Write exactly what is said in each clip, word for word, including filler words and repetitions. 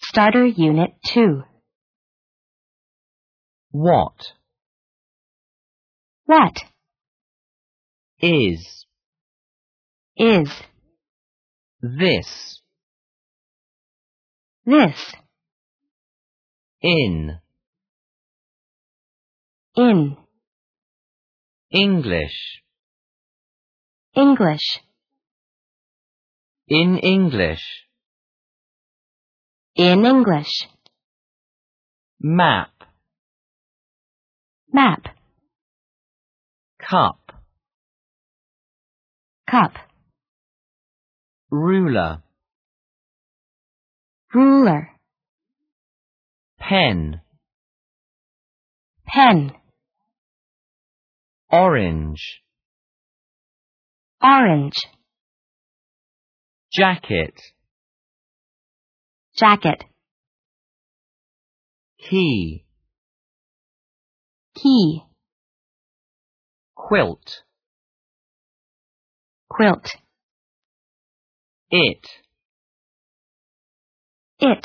Starter Unit two. What? What? Is. Is. This. This. In. In. English. English. In English. In English. Map. Map. Cup. Cup. Ruler. Ruler. Pen. Pen. Orange. Orange. Jacket. Jacket. Key. Key. Quilt. Quilt. It. It.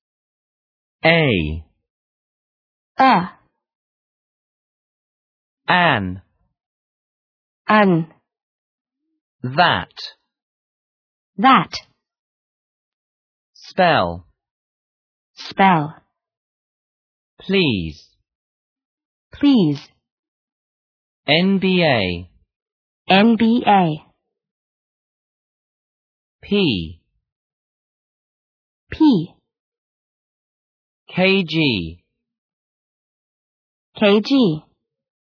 A. A. An. An. That. That. Spell. Spell. Please. Please. N B A. N B A. P. P. K G. K G.